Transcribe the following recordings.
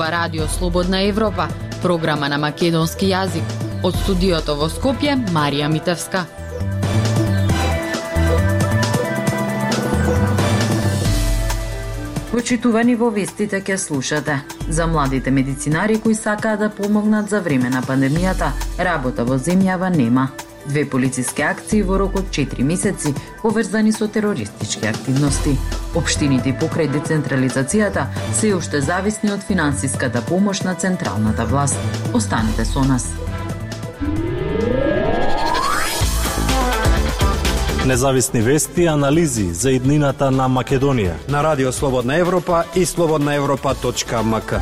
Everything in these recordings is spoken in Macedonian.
ова Радио Слободна Европа, програма на македонски јазик. Од студиото во Скопје, Марија Митевска. Почитувани, во вестите ќе слушате за младите медицинари кои сакаат да помогнат за време на пандемијата, работа во земјава нема. 2 полициски акции во рок од 4 месеци поврзани со терористички активности. Општините покрај децентрализацијата се уште зависни од финансиската помош на централната власт. Останете со нас. Независни вести и анализи за иднината на Македонија на Радио Слободна Европа и slobodnaevropa.mk.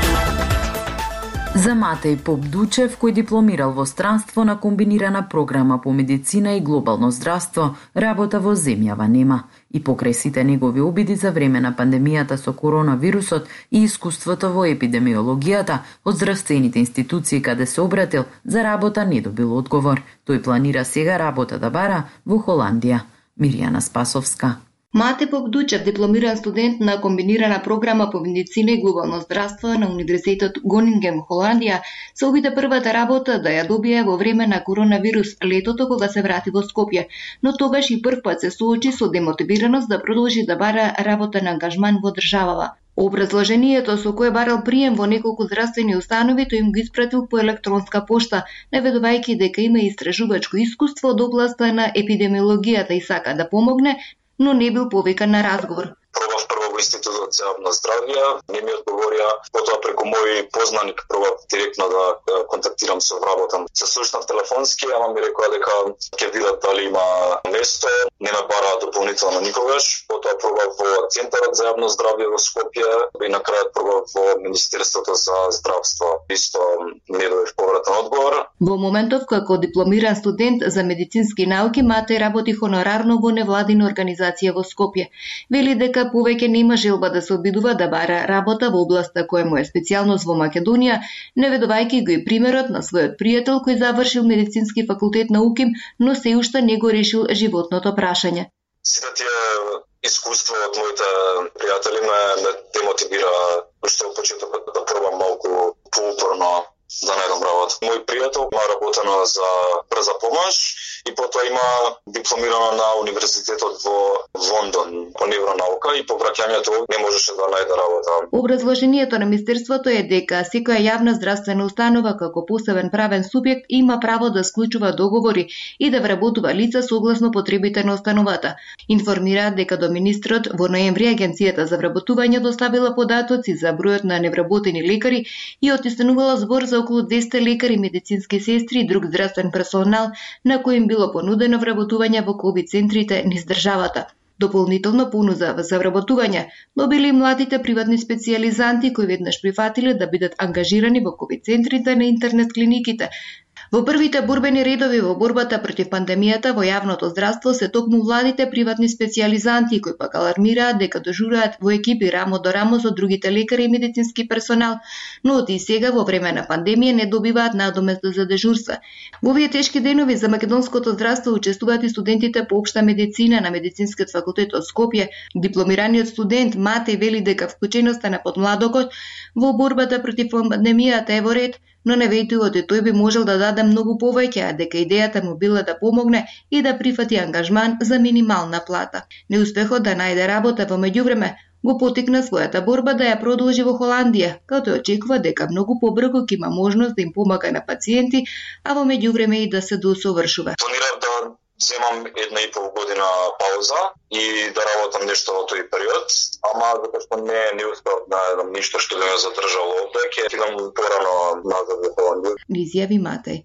За Матеј Попдучев, кој дипломирал во странство на комбинирана програма по медицина и глобално здравство, работа во земјава нема. И покрај сите негови обиди за време на пандемијата со коронавирусот и искуството во епидемиологијата, од здравствените институции каде се обратил, за работа не добил одговор. Тој планира сега работа да бара во Холандија. Мирјана Спасовска. Матеј Попдучев, дипломиран студент на комбинирана програма по медицина и глобално здравство на Универзитетот Гонинген, Холандија, се обиде првата работа да ја добие во време на коронавирус летото кога се врати во Скопје, но тогаш и првпат се соочи со демотивираност да продолжи да бара работа на ангажман во државава. Образложението со кое барал прием во неколку здравствени установи, тој им го испратил по електронска пошта, наведувајќи дека има истражувачко искуство од областа на епидемиологијата и сака да помогне, но не бил повикан на разговор. Пробав прво во Институтот за јавно здравје, не ми одговорија, потоа преку мој познаник пробав директно да контактирам со вработам. Се слушнав телефонски, ама ми рекоа дека ќе видат дали има место, не ме бараа дополнително никогаш. Потоа пробав во Центарот за јавно здравје во Скопје и на крајот пробав во Министерството за здравство. Исто не добив повратен одговор. Во моментов како дипломиран студент за медицински науки, Матеј работи хонорарно во невладина организација во Скопје. Вели дека повеќе нема желба да се обидува да бара работа во областа која му е специјалност во Македонија, наведувајќи го и примерот на својот пријател кој завршил медицински факултет на УКИМ, но се уште не го решил животното прашање. Сите тие искуства од моите пријатели ме демотивира уште во почетокот да пробам малку поупорно да најдам работа. Мој пријател има работено за брза помош и потоа има дипломирано на Универзитетот во Лондон по невронаука и по враќањето не можеше да најде работа. Образложението на Министерството е дека секоја јавна здравствена установа како посебен правен субјект има право да склучува договори и да вработува лица согласно потребите на установата. Информираат дека до министрот во ноември Агенцијата за вработување доставила податоци за бројот на невработени лекари и отистанувала збор за околу 200 лекари, медицински сестри и друг здравствен персонал на кои им било понудено вработување во ковид центрите низ државата. Дополнително понуда за вработување добили младите приватни специјализанти кои веднаш прифатиле да бидат ангажирани во ковид центрите на интернет клиниките. Во првите борбени редови во борбата против пандемијата во јавното здравство се токму младите приватни специјализанти кои пак алармираат дека дежураат во екипи рамо до рамо со другите лекари и медицински персонал, но и сега во време на пандемија не добиваат надомест за дежурства. Во овие тешки денови за македонското здравство учествуваат и студентите по општа медицина на Медицинскиот факултет од Скопје. Дипломираниот студент Матеј вели дека вклученоста на подмладокот во борбата против пандемијата е во ред, но наведува дека тој би можел да даде многу повеќе, а дека идејата му била да помогне и да прифати ангажман за минимална плата. Неуспехот да најде работа во меѓувреме го потикна својата борба да ја продолжи во Холандија, като очекува дека многу побрзо ќе има можност да им помага на пациенти, а во меѓувреме и да се досовршува. Планирав да земам 1,5 година пауза и да работам нешто во тој период, ама затоа што не успеав да најдам ништо што да ме задржало овде, ќе идам порано назад во Холандија. Изјави Матеј.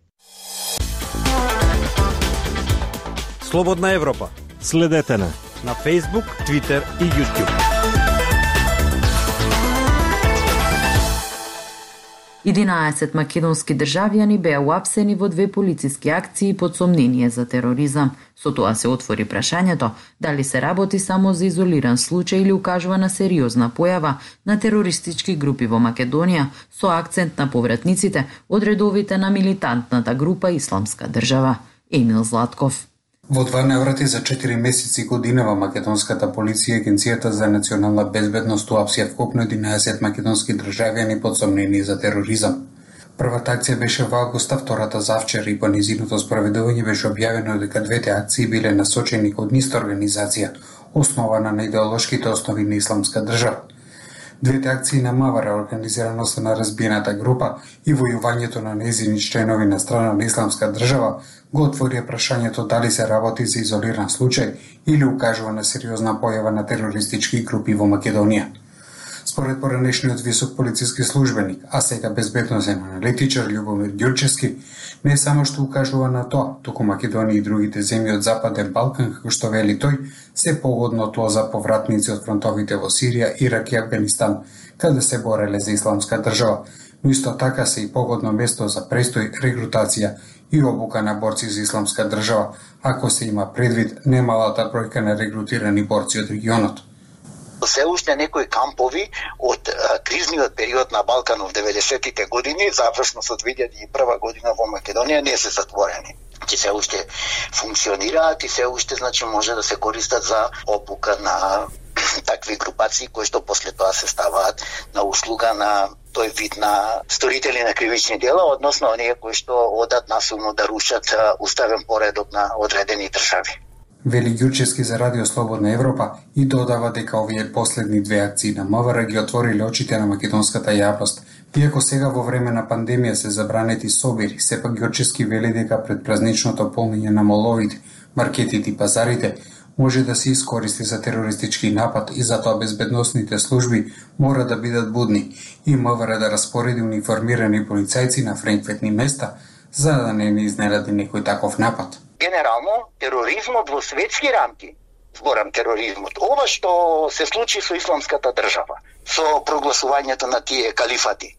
Слободна Европа. Следете на Facebook, Twitter и YouTube. 11 македонски државјани беа уапсени во 2 полициски акции под сомнение за тероризам. Со тоа се отвори прашањето дали се работи само за изолиран случај или укажува на сериозна појава на терористички групи во Македонија со акцент на повратниците од редовите на милитантната група Исламска држава. Емил Златков. Во 2 наврати за 4 месеци годинава македонската полиција и Агенцијата за национална безбедност уапсија вкупно 11 македонски државјани подсомнени за тероризам. Првата акција беше во август, втората завчера и по низиното спроведување беше објавено дека двете акции биле насочени кон иста организација, основана на идеолошките основи на исламска држава. Двете акции на МВР, организираноста на разбиената група и војувањето на нејзини членови на страна на исламска држава, го отвори прашањето дали се работи за изолиран случај или укажува на сериозна појава на терористички групи во Македонија. Според поранешниот висок полициски службеник, а сега безбедносен аналитичар Љубомир Ѓурчевски, не само што укажува на тоа, туку Македонија и другите земји од Западен Балкан, како што вели тој, се погодно тло за повратници од фронтовите во Сирија, Ирак и Авганистан, каде се бореле за исламска држава, но исто така се и погодно место за престој, регрутација и обука на борци за исламска држава, ако се има предвид немалата бројка на регрутирани борци од регионот. Се уште некои кампови од кризниот период на Балканов 90-тите години, завршно со 2001 година во Македонија, не се затворени. Ти се уште функционираат и се уште може да се користат за обука на такви групации кои што после тоа се ставаат на услуга на тој вид на сторители на кривични дела, односно оние кои што одат насилно да рушат уставен поредок на одредени држави. Вели Ѓурчевски за Радио Слободна Европа и додава дека овие последни две акции на МВР ги отвориле очите на македонската јавност. Иако сега во време на пандемија се забранети собири, сепак Ѓурчевски вели дека пред празничното полнење на моловите, маркетите и пазарите може да се искористи за терористички напад и затоа безбедносните служби мора да бидат будни и МВР да распореди униформирани полицајци на френкветни места за да не изненади некој таков напад. Генерално, тероризмот во светски рамки, зборам тероризмот, ова што се случи со исламската држава, со прогласувањето на тие калифати,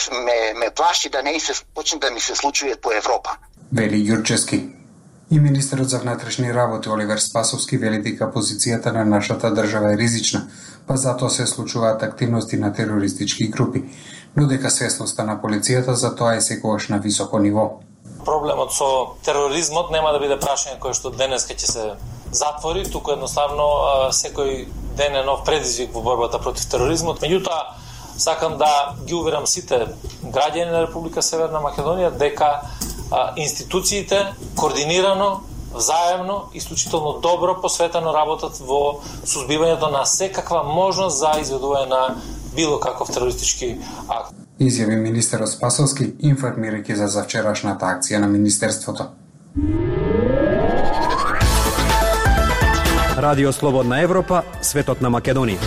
ме плаши да не се почне да ми се случува по Европа. Вели Ѓурчевски. И министерот за внатрешни работи Оливер Спасовски вели дека позицијата на нашата држава е ризична, па затоа се случуваат активности на терористички групи, но дека свесноста на полицијата за тоа е секогаш на високо ниво. Проблемот со тероризмот нема да биде прашање кое што денеска ќе се затвори, туку едноставно секој ден е нов предизвик во борбата против тероризмот. Меѓутоа, сакам да ги уверам сите граѓани на Република Северна Македонија дека институциите координирано, заедно, исклучително добро посветено работат во сузбивањето на секаква можност за изведување на било каков терористички акт. Изјави министерот Спасовски, информирајќи за завчерашната акција на министерството. Радио Слободна Европа, светот на Македонија.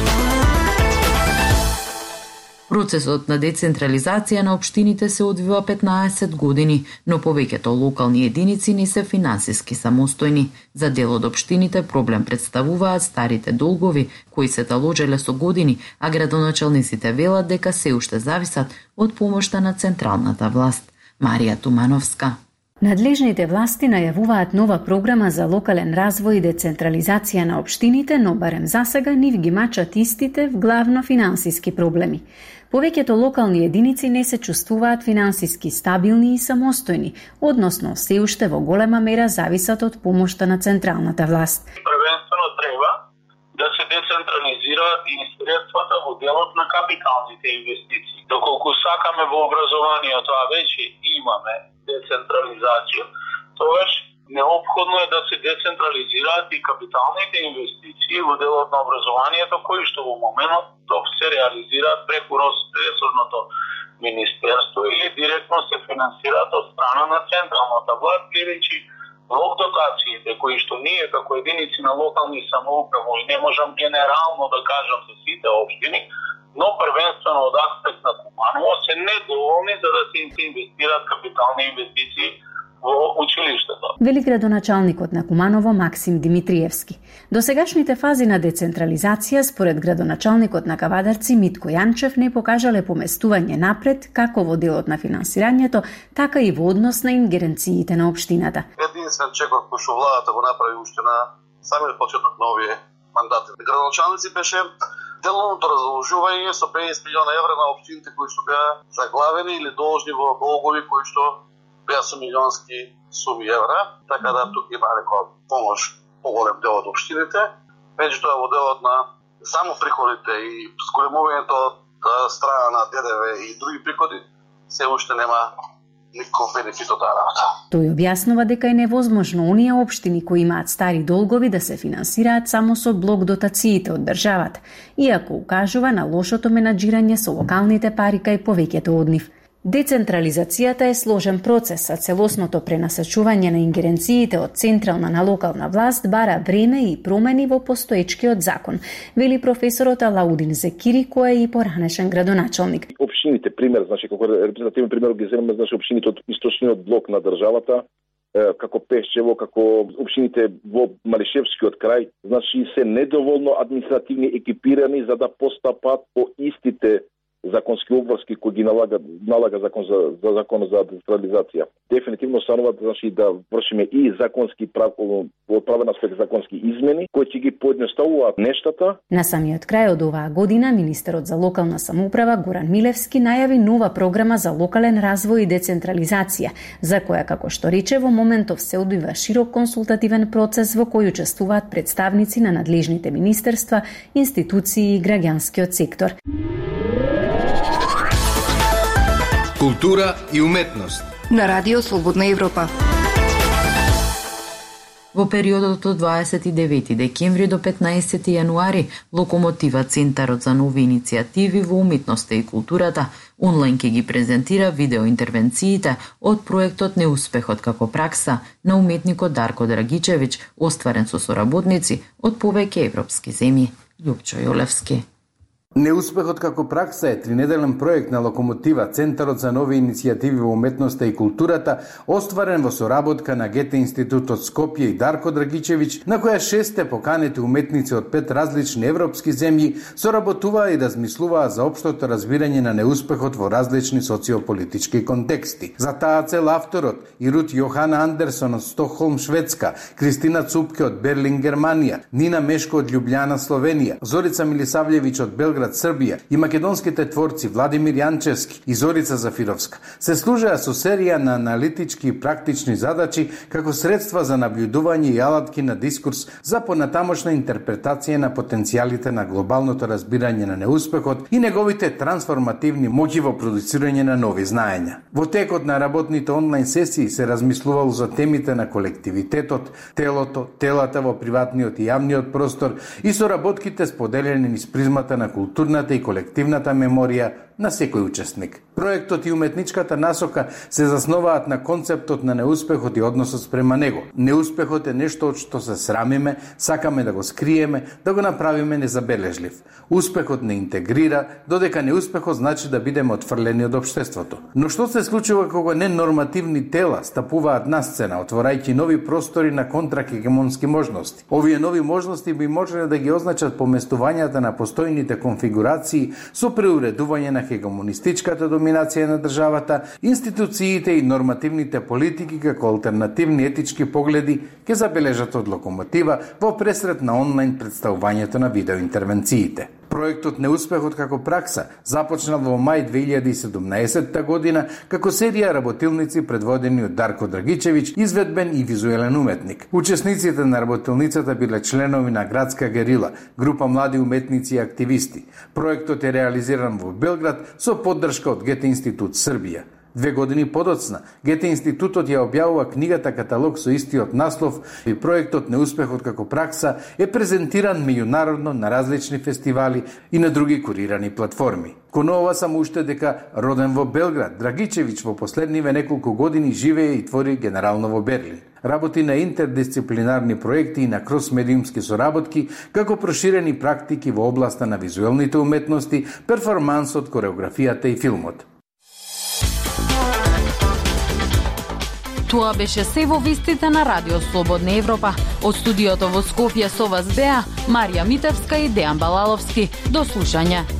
Процесот на децентрализација на општините се одвива 15 години, но повеќето локални единици не се финансиски самостојни. За дел од општините проблем представуваат старите долгови кои се таложеле со години, а градоначалниците велат дека се уште зависат од помошта на централната власт. Марија Тумановска. Надлежните власти најавуваат нова програма за локален развој и децентрализација на општините, но барем засега нив ги мачат истите главно финансиски проблеми. Повеќето локални единици не се чувствуваат финансиски стабилни и самостојни, односно се уште во голема мера зависат од помошта на централната власт. Првенствено треба да се децентрализираат и средствата во делот на капиталните инвестиции. Доколку сакаме во образованието, а веќе имаме децентрализација, тогаш неопходно е да се децентрализираат и капиталните инвестиции во делот на образованието, кои што во моментот се реализираат преку ресорното министерство или директно се финансираат од страна на централната власт, гледајќи влог дотациите кои што ние како единици на локални самоуправи не можам генерално да кажам за сите општини, но првенствено од аспект на Куманово се недоволни за да се инвестираат капитални инвестиции во училиштето. Вели градоначалникот на Куманово Максим Димитриевски. До сегашните фази на децентрализација според градоначалникот на Кавадарци Митко Јанчев не покажале поместување напред како во делот на финансирањето, така и во однос на ингеренциите на општината. Единствен чекор кој што владата го направи уште на самиот почеток на овие мандати. Градоначалници беше деловното разложување со 50 милиона евра на општините кои што беа заглавени или должни во долгови кои што 500 милионски суми евра, така да тук има некоја помош поголем дел од општините. Меѓутоа во делот на само приходите и зголемувањето од страна на ДДВ и други приходи се уште нема никаков бенефит од таа работа. Тој објаснува дека е невозможно оние општини кои имаат стари долгови да се финансираат само со блок дотациите од државата, иако укажува на лошото менаџирање со локалните пари кај повеќето од нив. Децентрализацијата е сложен процес, а целосното пренасачување на ингеренциите од централна на локална власт бара време и промени во постоечкиот закон, вели професорот Алаудин Зекири, кој е и поранешен градоначалник. Општините, пример, како репрезентативен пример ги земаме, општините од источниот блок на државата, како Пешчево, како општините во Малишевскиот крај, се недоволно административни екипирани за да постапат по истите законски обврски кои ги налага закон за децентрализација. Дефинитивно станува да вршиме и законски во правен аспект законски измени кои ќе ги поедноставуваат нештата. На самиот крај од оваа година министерот за локална самоуправа Горан Милевски најави нова програма за локален развој и децентрализација, за која, како што рече, во моментов се одвива широк консултативен процес во кој учествуваат представници на надлежните министерства, институции и граѓанскиот сектор. Култура и уметност на Радио Слободна Европа. Во периодот од 29 декември до 15 јануари, Локомотива Центарот за нови иницијативи во уметноста и културата онлайн ќе ги презентира видеоинтервенциите од проектот Неуспехот како пракса на уметникот Дарко Драгичевиќ, остварен со соработници од повеќе европски земји. Љупчо Јолевски. Неуспехот како пракса е тринеделен проект на Локомотива, Центарот за нови иницијативи во уметноста и културата, остварен во соработка на Гете институтот Скопје и Дарко Драгичевиќ, на која 6 поканети уметници од 5 различни европски земји соработуваа и размислуваа за општото разбирање на неуспехот во различни социополитички контексти. За таа цел авторот и Рут Јохана Андерсон од Стокхолм, Шведска, Кристина Цупке од Берлин, Германија, Нина Мешко од Љубљана, Словенија, Зорица Милисављевиќ од Белград, Србија и македонските творци Владимир Јанчевски и Зорица Зафировска се служеа со серија на аналитички и практични задачи како средства за набљудување и алатки на дискурс за понатамошна интерпретација на потенцијалите на глобалното разбирање на неуспехот и неговите трансформативни моќи во продуцирање на нови знаења. Во текот на работните онлайн сесии се размислувало за темите на колективитетот, телото, телата во приватниот и јавниот простор и соработките споделени низ призмата на културната и колективната меморија на секој учесник. Проектот и уметничката насока се засноваат на концептот на неуспехот и односот спрема него. Неуспехот е нешто од што се срамиме, сакаме да го скриеме, да го направиме незабележлив. Успехот не интегрира, додека неуспехот значи да бидеме отфрлени од општеството. Но што се случува кога ненормативни тела стапуваат на сцена, отворајќи нови простори на контрахегемонски можности? Овие нови можности би можеле да ги означат поместувањата на постојните конфигурации со преуредување на хегемонистичката доминација на државата, институциите и нормативните политики како алтернативни етички погледи ќе забележат од Локомотива во пресрет на онлайн представувањето на видеоинтервенциите. Проектот Неуспехот како пракса започнал во мај 2017 година како серија работилници предводени од Дарко Драгичевиќ, изведбен и визуелен уметник. Учесниците на работилницата биле членови на Градска герила, група млади уметници и активисти. Проектот е реализиран во Белград со поддршка од Гете институт Србија. 2 години подоцна, Гете институтот ја објавува книгата каталог со истиот наслов и проектот Неуспехот како пракса е презентиран меѓународно на различни фестивали и на други курирани платформи. Кон ова само уште дека роден во Белград, Драгичевиќ во последниве неколку години живее и твори генерално во Берлин. Работи на интердисциплинарни проекти и на кросмедиумски соработки, како проширени практики во областа на визуелните уметности, перформансот, кореографијата и филмот. Тоа беше се во вестите на Радио Слободна Европа. Од студиото во Скопје со вас беа Марија Митевска и Дејан Балаловски. До слушање.